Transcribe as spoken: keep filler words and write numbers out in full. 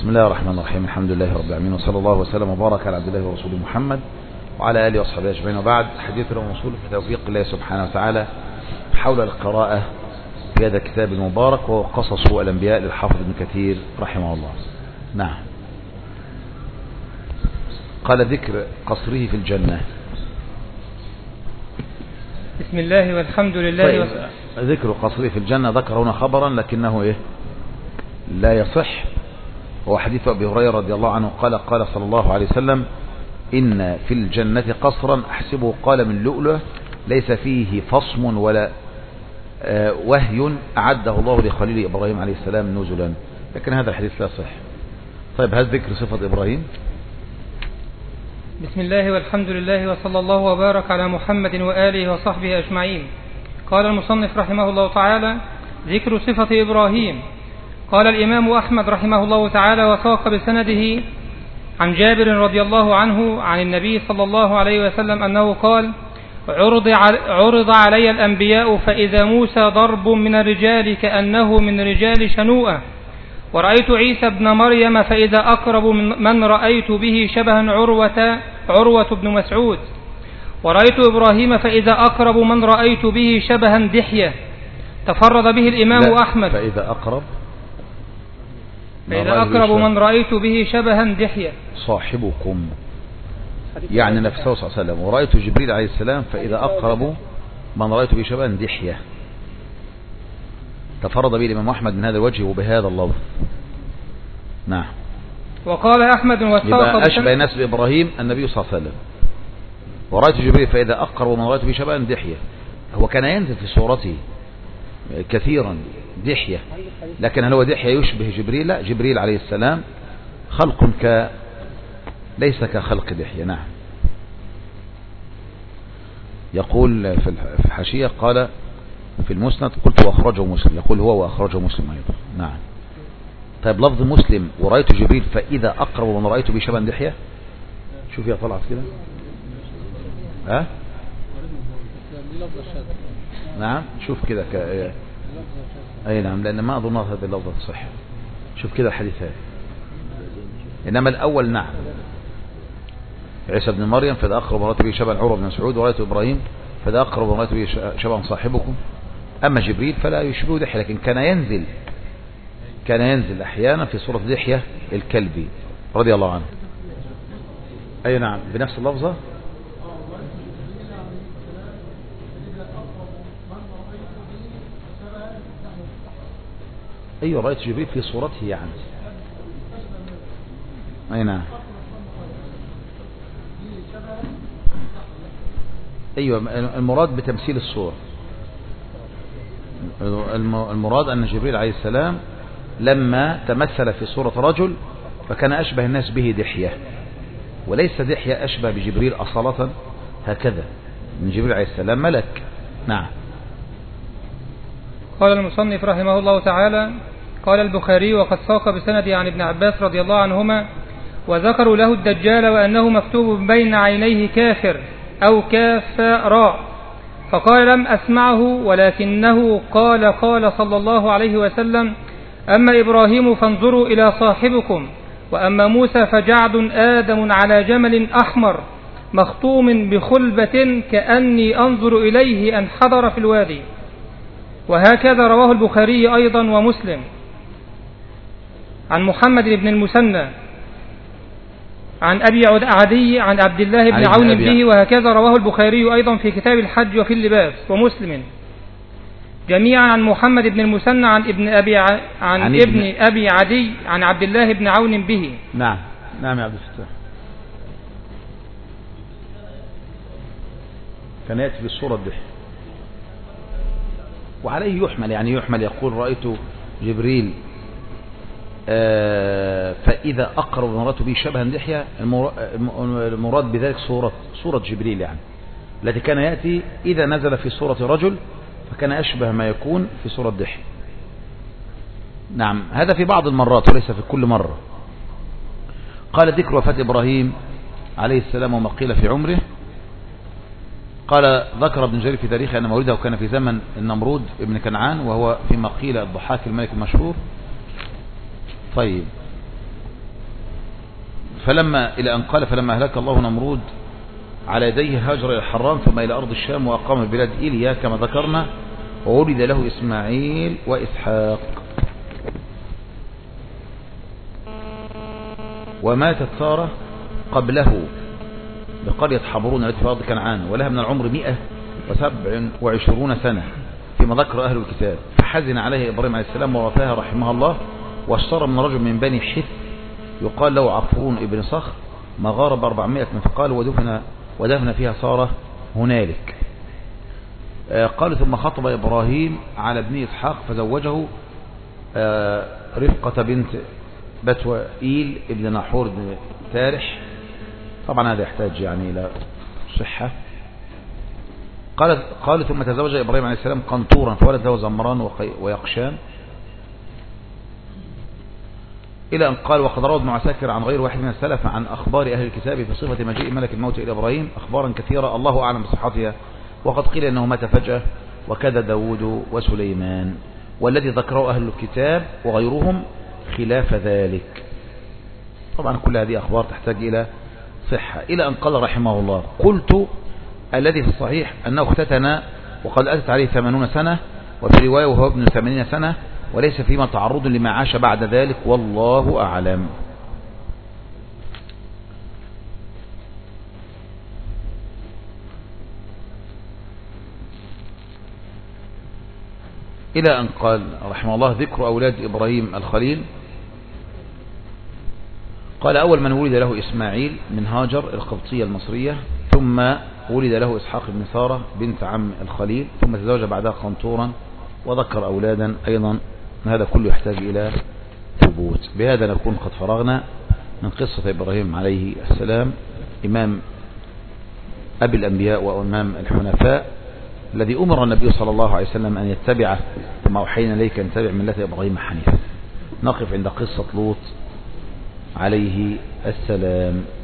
بسم الله الرحمن الرحيم. الحمد لله رب العالمين، وصلى الله وسلم وبارك على عبد الله ورسوله محمد وعلى آله وصحبه أجمعين، وبعد. حديثنا موصول في توفيق الله سبحانه وتعالى حول القراءة في هذا الكتاب المبارك، وهو قصص الأنبياء للحافظ ابن كثير رحمه الله. نعم. قال ذكر قصره في الجنة. بسم الله والحمد لله. طيب. ذكر قصره في الجنة ذكر هنا خبرا لكنه إيه لا يصح. هو حديث أبي هريرة رضي الله عنه قال قال صلى الله عليه وسلم: إن في الجنة قصرا أحسبه قال من لؤلؤ ليس فيه فصم ولا آه وهي أعده الله لخليل إبراهيم عليه السلام نزلا. لكن هذا الحديث لا صح. طيب، هل ذكر صفة إبراهيم؟ بسم الله والحمد لله، وصلى الله وبارك على محمد وآله وصحبه أجمعين. قال المصنف رحمه الله تعالى: ذكر صفة إبراهيم. قال الإمام أحمد رحمه الله تعالى وساق بسنده عن جابر رضي الله عنه عن النبي صلى الله عليه وسلم أنه قال: عرض علي الأنبياء فإذا موسى ضرب من الرجال كأنه من رجال شنوءة، ورأيت عيسى ابن مريم فإذا أقرب من رأيت به شبها عروة, عروة بن مسعود، ورأيت إبراهيم فإذا أقرب من رأيت به شبها دحية. تفرد به الإمام أحمد. فإذا أقرب فإذا أقرب من رأيت به شبها دحية صاحبكم، يعني نفسه صلى الله عليه وسلم. ورأيت جبريل عليه السلام فإذا أقرب من رأيت به شبها دحية. تفرد به الإمام أحمد من هذا الوجه وبهذا اللفظ. نعم. وقال أحمد يبقى أشبه نسب إبراهيم النبي صلى الله عليه وسلم. ورأيت جبريل فإذا أقرب من رأيت به شبها دحية. هو كان ينزل في صورته كثيرا دحية، لكن هل هو دحية يشبه جبريل؟ لا، جبريل عليه السلام خلق ك ليس كخلق دحية. نعم. يقول في الحاشية قال في المسند قلت وأخرجه مسلم، يقول هو وأخرجه مسلم أيضا. نعم. طيب، لفظ مسلم ورأيت جبريل فإذا أقرب من رأيت به شبها دحية. شوف يا طلعت كده. ها؟ نعم. شوف كده ك... أي نعم، لأن ما أظن هذا اللفظ صح. شوف كده الحديث هذا. إنما الأول نعم، عيسى بن مريم فإذا أقرب من رأيت به شبها عروة بن مسعود، ورأيت إبراهيم فإذا أقرب من رأيت به شبها صاحبكم. أما جبريل فلا يشبه دحية، لكن كان ينزل كان ينزل أحيانا في صورة دحية الكلبي رضي الله عنه. أي نعم، بنفس اللفظة. أيوة، رأيت جبريل في صورته يعني. أي نعم. أيوة، المراد بتمثيل الصورة. المراد أن جبريل عليه السلام لما تمثل في صورة رجل فكان أشبه الناس به دحية، وليس دحية أشبه بجبريل أصالة هكذا، من جبريل عليه السلام ملك. نعم. قال المصنف رحمه الله تعالى: قال البخاري وقد ساق بسنده عن ابن عباس رضي الله عنهما: وذكروا له الدجال وأنه مكتوب بين عينيه كافر أو كاف راء، فقال: لم أسمعه، ولكنه قال قال صلى الله عليه وسلم: أما إبراهيم فانظروا إلى صاحبكم، وأما موسى فجعد آدم على جمل أحمر مخطوم بخلبة كأني أنظر إليه أن حضر في الوادي. وهكذا رواه البخاري أيضا ومسلم عن محمد بن المثنى عن أبي عدي عن عبد الله بن عون به، وهكذا رواه البخاري أيضا في كتاب الحج وفي اللباس، ومسلم جميعا عن محمد بن المثنى عن ابن أبي ع... عن, عن ابن, ابن أبي عدي عن عبد الله بن عون به. نعم. نعم يا عبد الفتاح. كان يأتي بالصورة دي وعليه يحمل، يعني يحمل يقول رأيت جبريل آه فإذا أقرب من رأيت به شبها دحية. المراد بذلك صورة صورة جبريل، يعني التي كان يأتي إذا نزل في صورة رجل فكان أشبه ما يكون في صورة دحية. نعم. هذا في بعض المرات وليس في كل مرة. قال ذكر وفاة إبراهيم عليه السلام وما قيل في عمره. قال ذكر ابن جرير في تاريخه أن مولده كان في زمن النمرود ابن كنعان، وهو فيما قيل الضحاك الملك المشهور. طيب، فلما إلى أن قال فلما أهلك الله نمرود على يديه هاجر إلى الحران ثم إلى أرض الشام وأقام بلاد إيليا كما ذكرنا، وولد له إسماعيل وإسحاق. وماتت سارة قبله بقرية حبرون التي في أرض كنعان ولها من العمر مئة وسبع وعشرون سنة فيما ذكر أهل الكتاب، فحزن عليه إبراهيم عليه السلام ووفاها رحمه الله، واشترى من رجل من بني حث يقال له عفرون ابن صخر مغارة بأربعمائة مثقال ودفن, ودفن فيها سارة هنالك. قال ثم خطب إبراهيم على ابن إسحاق فزوجه رفقة بنت بتوائيل ابن ناحور بن تارح. طبعا هذا يحتاج يعني إلى صحة. قال قال ثم تزوج إبراهيم عليه السلام قنطورا فولد له زمران ويقشان، إلى أن قال وقد روى ابن عساكر عن غير واحد من السلف عن أخبار أهل الكتاب في صفة مجيء ملك الموت إلى إبراهيم أخبارا كثيرة الله أعلم بصحتها، وقد قيل أنه مات فجأة وكذا داود وسليمان، والذي ذكره أهل الكتاب وغيرهم خلاف ذلك. طبعا كل هذه أخبار تحتاج إلى صحة. إلى أن قال رحمه الله قلت الذي في الصحيح أنه اختتن وقد أتت عليه ثمانون سنة، وفي رواية وهو ابن ثمانين سنة، وليس فيما تعرض لما عاش بعد ذلك والله أعلم. إلى أن قال رحمه الله ذكر أولاد إبراهيم الخليل. قال أول من ولد له إسماعيل من هاجر القبطية المصرية، ثم ولد له إسحاق بن سارة بنت عم الخليل، ثم تزوج بعدها قنطورا وذكر أولادا أيضا. هذا كله يحتاج إلى ثبوت. بهذا نكون قد فرغنا من قصة إبراهيم عليه السلام إمام أبي الأنبياء وإمام الحنفاء، الذي أمر النبي صلى الله عليه وسلم أن يتبعه، ثم أوحينا إليك أن تتبع ملة إبراهيم حنيفا. نقف عند قصة لوط عليه السلام.